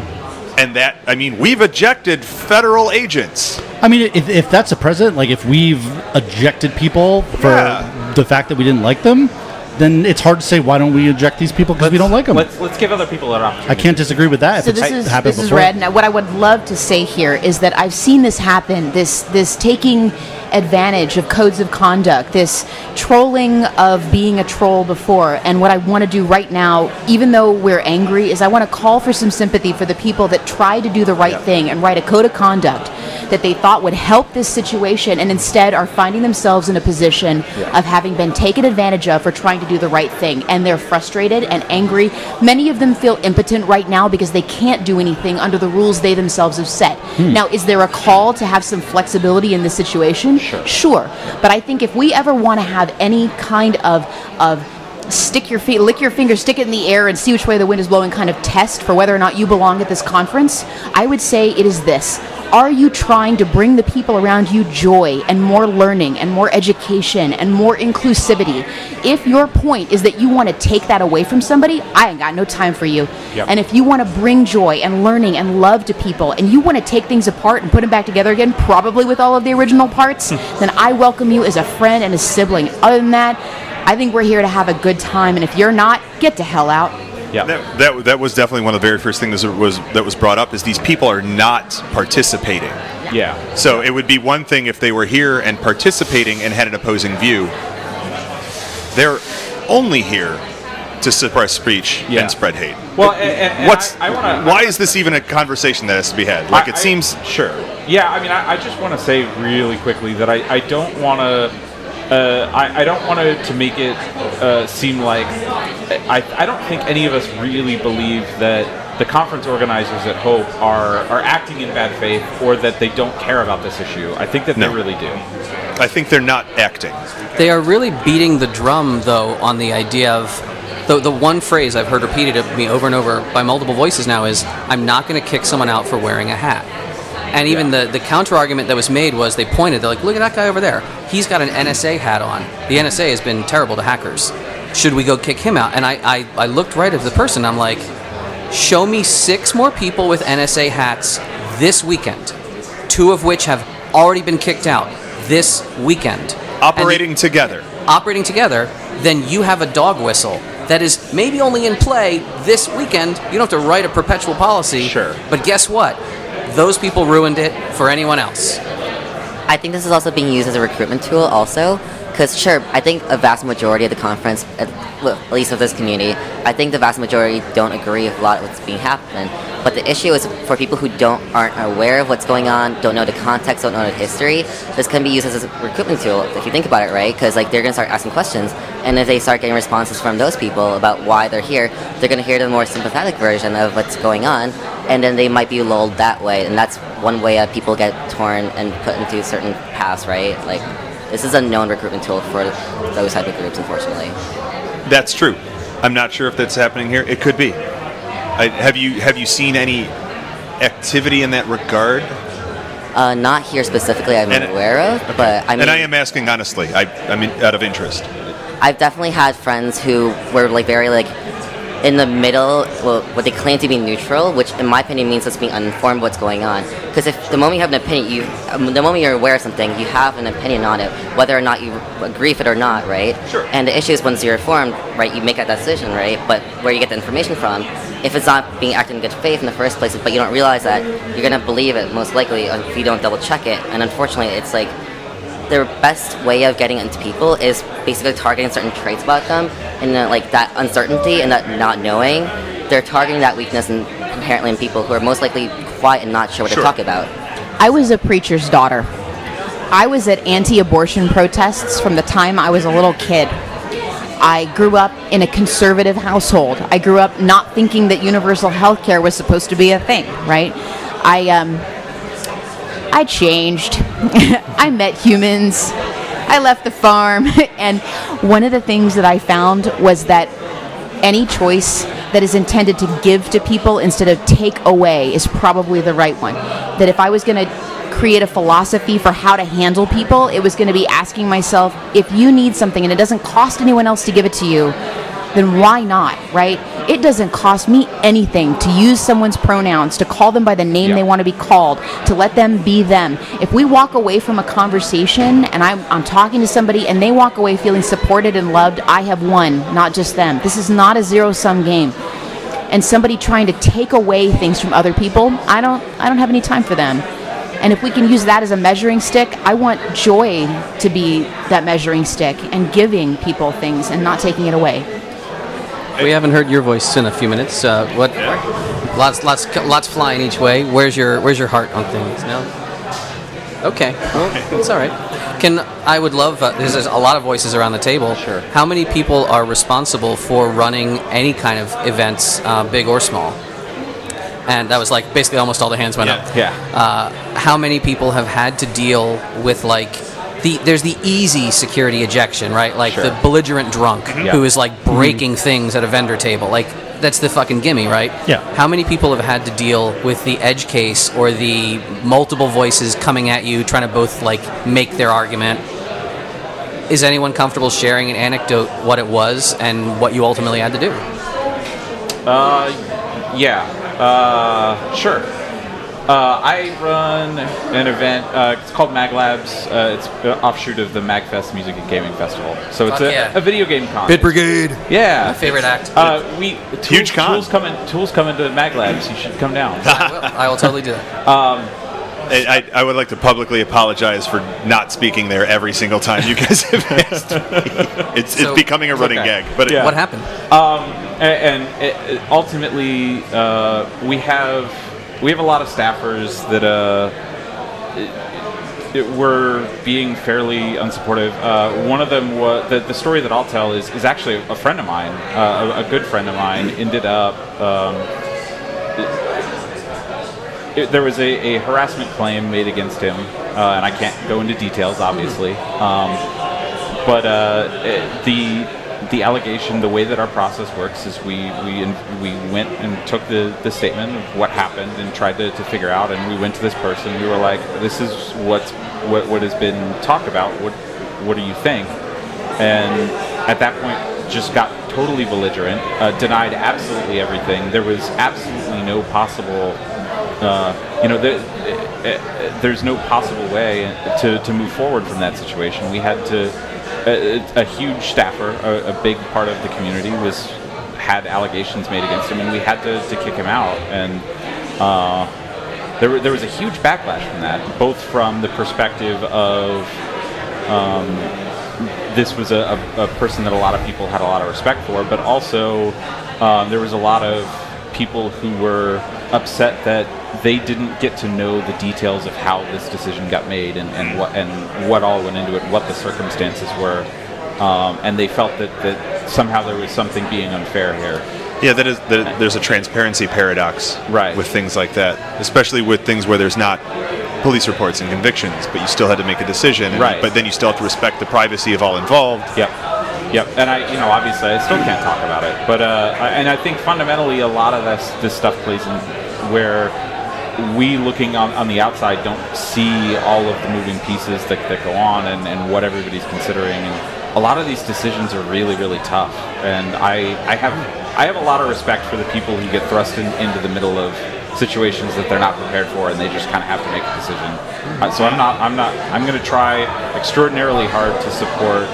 And that, I mean, we've ejected federal agents. I mean, if, if that's a precedent, like if we've ejected people for Yeah. the fact that we didn't like them, then it's hard to say why don't we eject these people because we don't like them. Let's let's give other people an opportunity. I can't disagree with that. If So it's this is happened this is before. Red. Now, what I would love to say here is that I've seen this happen. This this taking advantage of codes of conduct. This trolling of being a troll before. And what I want to do right now, even though we're angry, is I want to call for some sympathy for the people that try to do the right thing and write a code of conduct that they thought would help this situation, and instead are finding themselves in a position Yeah. of having been taken advantage of for trying to do the right thing. And they're frustrated and angry. Many of them feel impotent right now because they can't do anything under the rules they themselves have set. Now, is there a call to have some flexibility in this situation? Sure. Sure. But I think if we ever want to have any kind of of stick your feet, lick your fingers, stick it in the air and see which way the wind is blowing kind of test for whether or not you belong at this conference, I would say it is this. Are you trying to bring the people around you joy and more learning and more education and more inclusivity? If your point is that you want to take that away from somebody, I ain't got no time for you. Yep. And if you want to bring joy and learning and love to people and you want to take things apart and put them back together again, probably with all of the original parts, then I welcome you as a friend and a sibling. Other than that, I think we're here to have a good time, and if you're not, get the hell out. Yeah. That, that that was definitely one of the very first things that was that was brought up is these people are not participating. Yeah. So it would be one thing if they were here and participating and had an opposing view. They're only here to suppress speech Yeah. and spread hate. Well, and, and, and What's I, I wanna, why is this even a conversation that has to be had? Like it I- seems. Sure. Yeah, I mean, I, I just want to say really quickly that I, I don't want to. Uh, I, I don't want to, to make it uh, seem like I, I don't think any of us really believe that the conference organizers at Hope are, are acting in bad faith or that they don't care about this issue. I think that No. they really do. I think they're not acting. They are really beating the drum, though, on the idea of the the one phrase I've heard repeated of me over and over by multiple voices now is, "I'm not going to kick someone out for wearing a hat." And even the, the counter argument that was made was they pointed, they're like, look at that guy over there. He's got an N S A hat on. The N S A has been terrible to hackers. Should we go kick him out? And I, I, I looked right at the person. I'm like, show me six more people with N S A hats this weekend, two of which have already been kicked out this weekend. Operating And together. operating together, then you have a dog whistle that is maybe only in play this weekend. You don't have to write a perpetual policy. Sure. But guess what? Those people ruined it for anyone else. I think this is also being used as a recruitment tool also, because sure, I think a vast majority of the conference, at, well, at least of this community, I think the vast majority don't agree with a lot of what's being happening. But the issue is for people who don't aren't aware of what's going on, don't know the context, don't know the history, this can be used as a recruitment tool if you think about it, right? Because like they're gonna start asking questions, and if they start getting responses from those people about why they're here, they're gonna hear the more sympathetic version of what's going on, and then they might be lulled that way, and that's one way that people get torn and put into certain paths, right? Like this is a known recruitment tool for those type of groups, unfortunately. That's true. I'm not sure if that's happening here. It could be. I, have you have you seen any activity in that regard? Uh, not here specifically, I'm And- aware of, but I mean, And I am asking honestly. I I mean out of interest. I've definitely had friends who were like very like in the middle, well, what they claim to be neutral, which in my opinion means just being uninformed what's going on. Because if the moment you have an opinion, you um, the moment you're aware of something, you have an opinion on it, whether or not you agree with it or not, right? Sure. And the issue is once you're informed, right, you make that decision, right? But where you get the information from, if it's not being acted in good faith in the first place, but you don't realize that, you're gonna believe it most likely if you don't double check it. And unfortunately, it's like their best way of getting into people is basically targeting certain traits about them, and uh, like that uncertainty and that not knowing, they're targeting that weakness in, inherently in people who are most likely quiet and not sure what Sure. to talk about. I was a preacher's daughter. I was at anti-abortion protests from the time I was a little kid. I grew up in a conservative household. I grew up not thinking that universal health care was supposed to be a thing, right? I um I changed. I met humans. I left the farm. And one of the things that I found was that any choice that is intended to give to people instead of take away is probably the right one. That if I was going to create a philosophy for how to handle people, it was going to be asking myself, if you need something and it doesn't cost anyone else to give it to you, then why not, right? It doesn't cost me anything to use someone's pronouns, to call them by the name Yeah. they want to be called, to let them be them. If we walk away from a conversation and I'm, I'm talking to somebody and they walk away feeling supported and loved, I have won, not just them. This is not a zero-sum game. And somebody trying to take away things from other people, I don't, I don't have any time for them. And if we can use that as a measuring stick, I want joy to be that measuring stick and giving people things and not taking it away. We haven't heard your voice in a few minutes. Uh, what? Lots, lots, lots flying each way. Where's your Where's your heart on things now? Okay, well, it's all right. Can I would love. Uh, there's, there's a lot of voices around the table. Sure. How many people are responsible for running any kind of events, uh, big or small? And that was like basically almost all the hands went Yeah. up. Yeah. Uh, how many people have had to deal with like the there's the easy security ejection, right? Like Sure. the belligerent drunk Yeah. who is like breaking things at a vendor table. Like that's the fucking gimme, right? Yeah. How many people have had to deal with the edge case or the multiple voices coming at you trying to both like make their argument? Is anyone comfortable sharing an anecdote what it was and what you ultimately had to do? Uh, yeah. Uh, sure. Uh, I run an event. Uh, it's called Mag Labs. Uh, it's an offshoot of the MagFest Music and Gaming Festival. So it's Fuck a, yeah. a video game con. Bid Brigade. Yeah. My favorite act. Uh, we tools, Huge con. Tools come in, tools come into Mag Labs. You should come down. I will. I will totally do that. I, I, I would like to publicly apologize for not speaking there every single time you guys have asked me. It's, So- it's becoming a running okay. gag. But it- Yeah. What happened? Um, and, and it, it- ultimately, uh, we have we have a lot of staffers that uh, it, it were being fairly unsupportive. Uh, one of them was the, the story that I'll tell is, is actually a friend of mine, uh, a, a good friend of mine, ended up. Um, it, it, there was a, a harassment claim made against him, uh, and I can't go into details, obviously. Um, but uh, it, the the allegation, the way that our process works, is we we we went and took the, the statement of what happened and tried to, to figure out. And we went to this person. We were like, "This is what's what what has been talked about. What what do you think?" And at that point, just got totally belligerent, uh, denied absolutely everything. There was absolutely no possible. Uh, you know, there, uh, there's no possible way to, to move forward from that situation. We had to, a, a huge staffer, a, a big part of the community was had allegations made against him, and we had to, to kick him out. And uh, there, were, there was a huge backlash from that, both from the perspective of um, this was a, a, a person that a lot of people had a lot of respect for, but also um, there was a lot of people who were upset that they didn't get to know the details of how this decision got made and, and what and what all went into it, what the circumstances were, um, and they felt that, that somehow there was something being unfair here. Yeah, that is. That, there's a transparency paradox Right. with things like that, especially with things where there's not police reports and convictions, but you still had to make a decision. And, Right. But then you still have to respect the privacy of all involved. Yep. Yep. And I, you know, obviously, I still can't talk about it, but uh, I, and I think fundamentally, a lot of this this stuff plays in where we, looking on, on the outside, don't see all of the moving pieces that, that go on and, and what everybody's considering. And a lot of these decisions are really, really tough. And I, I have I have a lot of respect for the people who get thrust in, into the middle of situations that they're not prepared for, and they just kind of have to make a decision. Uh, so I'm not I'm not I'm going to try extraordinarily hard to support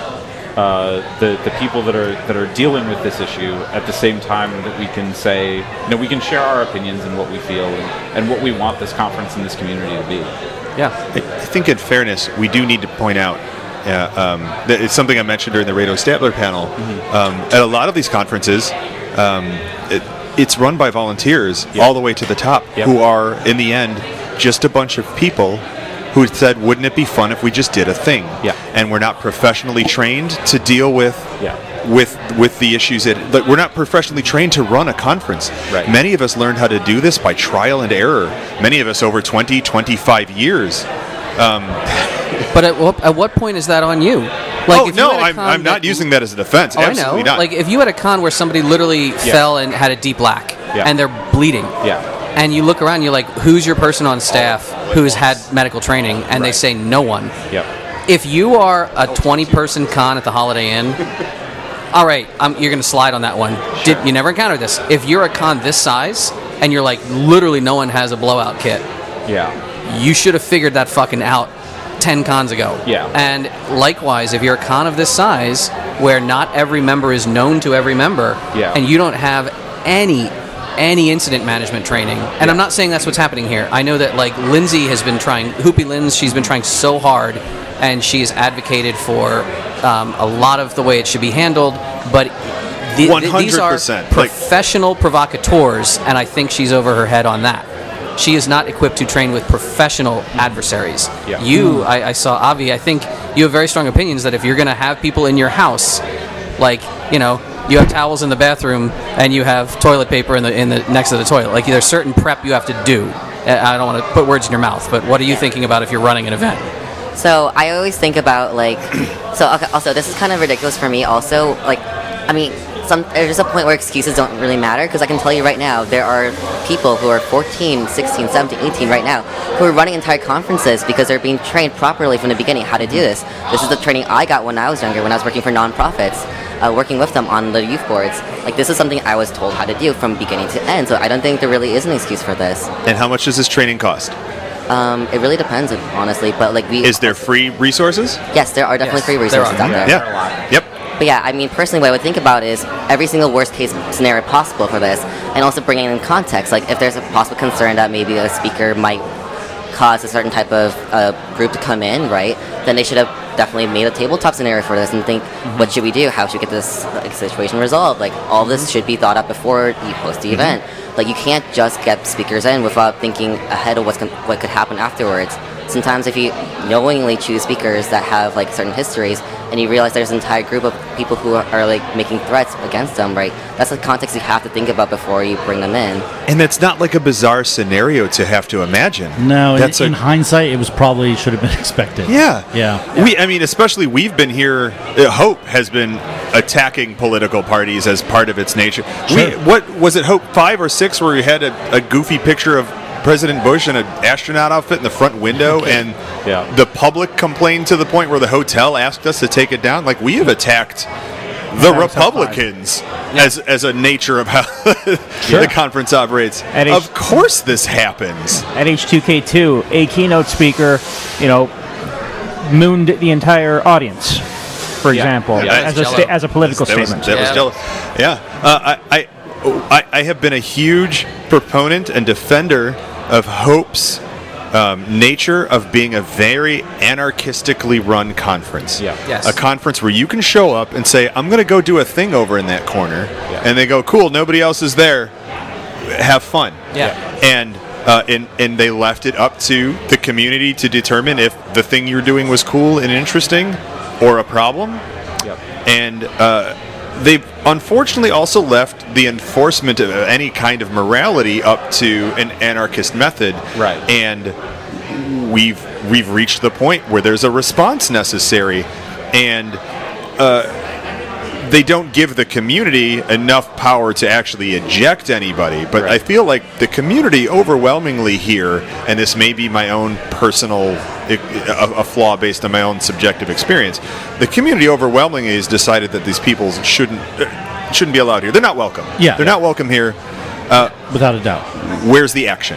uh, the the people that are that are dealing with this issue, at the same time that we can say, you know, we can share our opinions and what we feel and, and what we want this conference and this community to be. Yeah. I I think in fairness, we do need to point out, uh, um, that it's something I mentioned during the Rado Statler panel. Mm-hmm. Um, at a lot of these conferences, um, it, it's run by volunteers Yep. all the way to the top, Yep. who are, in the end, just a bunch of people who said, wouldn't it be fun if we just did a thing? Yeah. And we're not professionally trained to deal with Yeah. with with the issues that, but we're not professionally trained to run a conference. Right. Many of us learned how to do this by trial and error. Many of us over twenty, twenty-five years. But at what, at what point is that on you? Like, oh if you no, had a I'm, con I'm not that- using that as a defense. Oh, I know. Absolutely not. Like, if you had a con where somebody literally fell and had a deep black, Yeah. and they're bleeding, Yeah. and you look around, you're like, who's your person on staff who has had medical training? And they Right. say no one. Yep. If you are a twenty-person con at the Holiday Inn, all right, um, you're going to slide on that one. Did you never encountered this? If you're a con this size and you're like, literally no one has a blowout kit, Yeah. you should have figured that fucking out ten cons ago. Yeah. And likewise, if you're a con of this size, where not every member is known to every member, Yeah. and you don't have any any incident management training, and I'm not saying that's what's happening here. I know that like Lindsay has been trying, Hoopy Linz, she's been trying so hard, and she's advocated for um, a lot of the way it should be handled, but the, th- these are one hundred percent. Like- professional provocateurs, and I think she's over her head on that. she is not equipped to train with professional adversaries. Yeah. You, I, I saw Avi. I think you have very strong opinions that if you're going to have people in your house, like you know, you have towels in the bathroom and you have toilet paper in the in the next to the toilet. Like there's certain prep you have to do. I don't want to put words in your mouth, but what are you thinking about if you're running an event? So I always think about like, so okay, also this is kind of ridiculous for me. Also, like, I mean, some there's a point where excuses don't really matter because I can tell you right now there are people who are fourteen, sixteen, seventeen, eighteen right now who are running entire conferences because they're being trained properly from the beginning how to do this. This is the training I got when I was younger, when I was working for nonprofits, uh, working with them on the youth boards. Like this is something I was told how to do from beginning to end. So I don't think there really is an excuse for this. And how much does this training cost? Um, it really depends, honestly. But like we Is there free resources? yes, there are definitely Yes, free there resources are. out there. Yeah. Yep. But yeah, I mean, personally, what I would think about is every single worst case scenario possible for this, and also bringing in context. Like, if there's a possible concern that maybe a speaker might cause a certain type of uh, group to come in, right? Then they should have definitely made a tabletop scenario for this and think, mm-hmm. what should we do? How should we get this like, situation resolved? Like, all this mm-hmm. should be thought out before you host the mm-hmm. event. Like, you can't just get speakers in without thinking ahead of what's con- what could happen afterwards. Sometimes if you knowingly choose speakers that have like certain histories and you realize there's an entire group of people who are, are like making threats against them, right? That's the context you have to think about before you bring them in. And that's not like a bizarre scenario to have to imagine. No, that's in, in a, hindsight, it was probably should have been expected. Yeah. Yeah. We, I mean, especially we've been here, uh, Hope has been attacking political parties as part of its nature. Sure. We, what was it, Hope five or six, where we had a, a goofy picture of President Bush in an astronaut outfit in the front window, and Yeah. the public complained to the point where the hotel asked us to take it down? Like, we have attacked the That was Republicans as as a nature of how Sure. the conference operates. At H- Of course this happens. At H two K two, a keynote speaker, you know, mooned the entire audience, for Yeah. example, Yeah, as, a that's sta- as a political that was, statement. that was Yeah. jealous. Yeah. Uh, I, I, I, I have been a huge proponent and defender of Hope's um, nature of being a very anarchistically run conference. Yeah. Yes. A conference where you can show up and say, I'm going to go do a thing over in that corner. Yeah. And they go, cool, nobody else is there. Have fun. Yeah. And, uh, and and they left it up to the community to determine if the thing you're doing was cool and interesting or a problem. Yep. And uh, they've unfortunately also left the enforcement of any kind of morality up to an anarchist method. Right. And we've we've reached the point where there's a response necessary, and uh, they don't give the community enough power to actually eject anybody. But Right. I feel like the community overwhelmingly here, and this may be my own personal a, a flaw based on my own subjective experience, the community overwhelmingly has decided that these people shouldn't uh, shouldn't be allowed here. They're not welcome. Yeah. They're not welcome here. Without a doubt. Where's the action?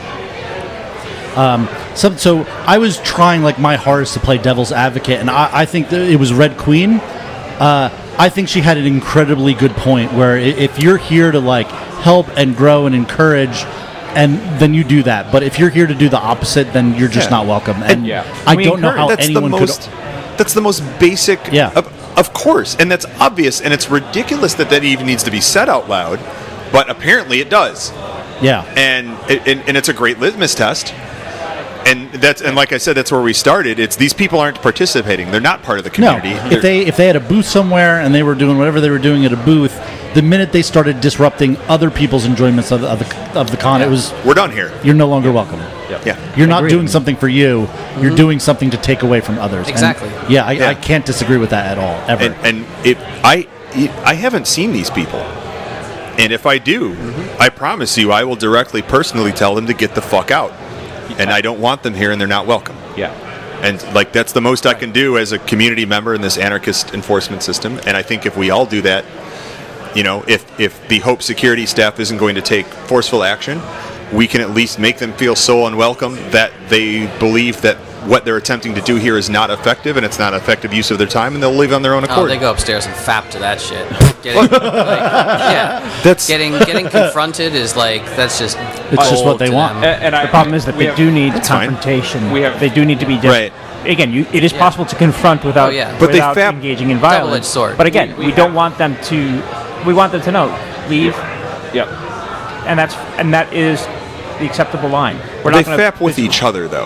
So, so I was trying like my hardest to play devil's advocate, and I, I think that it was Red Queen. Uh, I think she had an incredibly good point where i- if you're here to like help and grow and encourage, and then you do that. But if you're here to do the opposite, then you're just Yeah. not welcome. And Yeah. I We don't know how that's anyone the most, could. That's the most basic. Yeah. Of, of course, and that's obvious, and it's ridiculous that that even needs to be said out loud, but apparently it does, Yeah. and it, and, and it's a great litmus test. And that's and like I said, that's where we started. It's these people aren't participating; they're not part of the No, community. if They're- they if they had a booth somewhere and they were doing whatever they were doing at a booth, the minute they started disrupting other people's enjoyments of the of the, of the con, it was we're done here. you're no longer welcome. Yeah. You're not Agreed. doing something for you. You're doing something to take away from others. And, Exactly. yeah, I, Yeah. I can't disagree with that at all, ever. And and it I I haven't seen these people, and if I do, I promise you, I will directly, personally tell them to get the fuck out. And I don't want them here, and they're not welcome. Yeah. And like that's the most I can do as a community member in this anarchist enforcement system. And I think if we all do that, you know, if if the Hope security staff isn't going to take forceful action, we can at least make them feel so unwelcome that they believe that what they're attempting to do here is not effective, and it's not effective use of their time, and they'll leave on their own Oh, accord. they go upstairs and fap to that shit. Getting, like, yeah, That's getting getting confronted is like that's just It's just what old they to want. them. And, and I, The problem is that we they have- do need That's fine. confrontation. We have- they do need to be dis- Right. Again, you, it is Yeah. possible to confront without, Oh, yeah. But they without fap- engaging in Double-edged violence. sword. But again, We- we, we don't have- want them to. We want them to know leave, Yep. and that's and that is the acceptable line. We're they not gonna fap with visual- each other, though.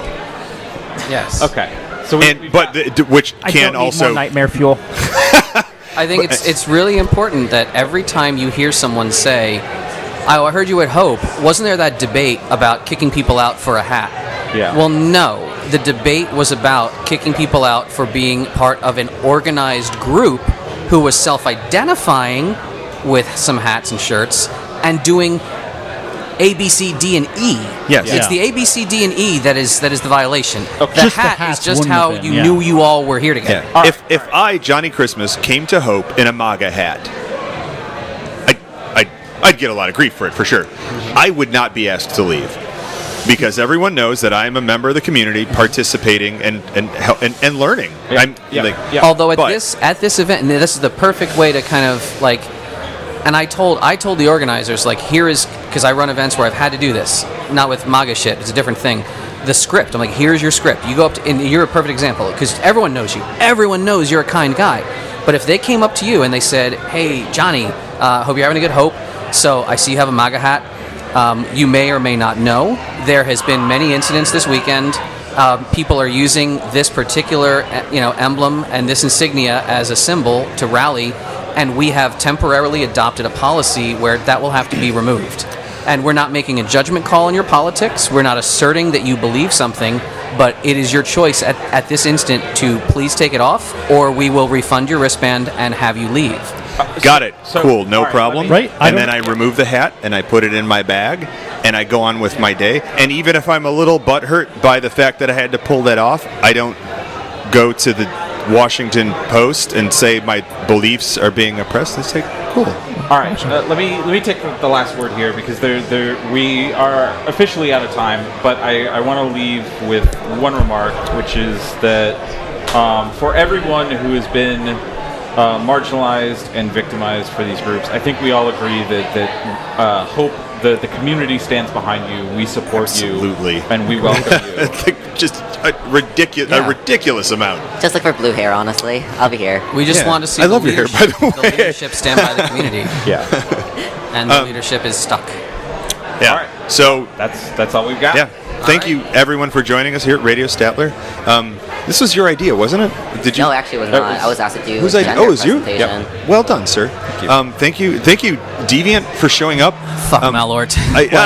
Yes. Okay. So we, And we've but got- the, d- which I can don't need also more nightmare fuel. I think it's it's really important that every time you hear someone say, "Oh, I heard you at Hope," wasn't there that debate about kicking people out for a hat? Yeah. Well, no. The debate was about kicking people out for being part of an organized group who was self-identifying with some hats and shirts and doing A, B, C, D, and E. Yes. It's Yeah. the A, B, C, D, and E that is that is the violation. The Just the hat hats is just wouldn't how have been, you yeah. knew you all were here together. Yeah. If if I, Johnny Christmas, came to Hope in a MAGA hat, I'd, I'd, I'd get a lot of grief for it, for sure. I would not be asked to leave. Because everyone knows that I am a member of the community, participating and and hel- and, and learning. Yeah, I'm yeah, like, yeah. Although at But- this at this event, and this is the perfect way to kind of like, and I told I told the organizers, like, here is, because I run events where I've had to do this, not with MAGA shit, it's a different thing. The script, I'm like, here's your script. You go up to, and you're a perfect example because everyone knows you. Everyone knows you're a kind guy. But if they came up to you and they said, hey, Johnny, uh, hope you're having a good Hope. So I see you have a MAGA hat. Um, you may or may not know there has been many incidents this weekend. Um, people are using this particular, uh, you know, emblem and this insignia as a symbol to rally, and we have temporarily adopted a policy where that will have to be removed. And we're not making a judgment call on your politics. We're not asserting that you believe something, but it is your choice at, at this instant to please take it off, or we will refund your wristband and have you leave. got it, so- cool, no all right, problem. let me- Right, I And then don't- I remove the hat and I put it in my bag and I go on with my day. And even if I'm a little butthurt by the fact that I had to pull that off, I don't go to the Washington Post and say my beliefs are being oppressed. I say, cool. All right, uh, let me let me take the last word here because there there we are officially out of time. But I, I want to leave with one remark, which is that um, for everyone who has been uh, marginalized and victimized for these groups, I think we all agree that that uh, Hope, the the community stands behind you. We support Absolutely. you, and we welcome you. It's like just a ridiculous, Yeah. a ridiculous amount. Just look for blue hair, honestly. I'll be here. We just Yeah. want to see I the love your hair, leadership, by the way. leadership stand by the community, Yeah. and the leadership is stuck. Yeah. All right. So That's that's all we've got. yeah, thank right. you everyone for joining us here at Radio Statler. Um, this was your idea, wasn't it? Did you? No, actually, it was That not. was- I was asked to do Whose a idea? gender Oh, it was you? presentation. Well done, sir. Thank you. Um, thank you, thank you, Deviant, for showing up. Fuck Um, Malort.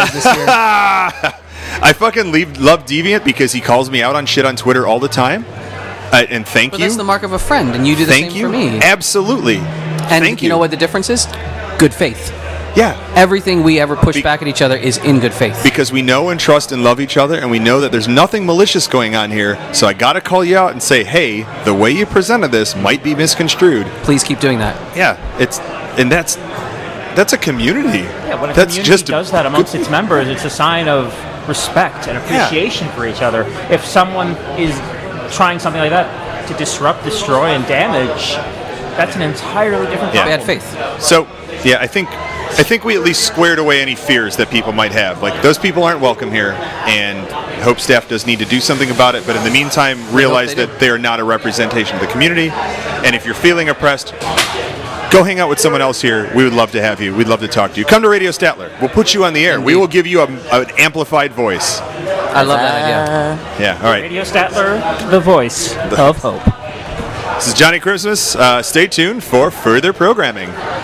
I, I fucking leave, love Deviant because he calls me out on shit on Twitter all the time. Uh, and thank But you. that's the mark of a friend, and you do the thank same you. for me. Absolutely. And thank you know what the difference is? Good faith. Yeah. Everything we ever push Be- back at each other is in good faith. Because we know and trust and love each other, and we know that there's nothing malicious going on here. So I got to call you out and say, hey, the way you presented this might be misconstrued. Please keep doing that. Yeah, it's and that's that's a community. Yeah, when a that's community just a does that amongst good- its members, it's a sign of respect and appreciation for each other. If someone is trying something like that to disrupt, destroy, and damage, that's an entirely different Yeah. problem. Bad faith. So, yeah, I think I think we at least squared away any fears that people might have. Like, those people aren't welcome here, and Hope staff does need to do something about it. But in the meantime, realize they do. that they are not a representation of the community. And if you're feeling oppressed, go hang out with someone else here. We would love to have you. We'd love to talk to you. Come to Radio Statler. We'll put you on the air. We will give you a, an amplified voice. I love that idea. Uh, Yeah, all right. Radio Statler, the voice of hope. This is Johnny Christmas. Uh, stay tuned for further programming.